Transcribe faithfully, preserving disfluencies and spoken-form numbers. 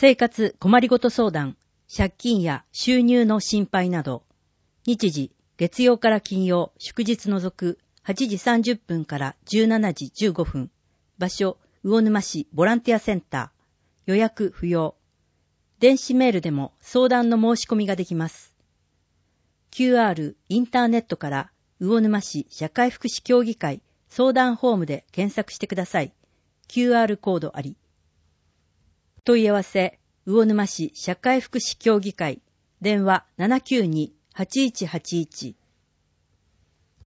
生活困りごと相談、借金や収入の心配など、日時、月曜から金曜、祝日除くはちじさんじゅっぷんからじゅうしちじじゅうごふん、場所、魚沼市ボランティアセンター、予約不要。電子メールでも相談の申し込みができます。キューアール インターネットから魚沼市社会福祉協議会相談ホームで検索してください。キューアール コードあり。問い合わせ、魚沼市社会福祉協議会、電話 ななきゅうに はちいちはちいち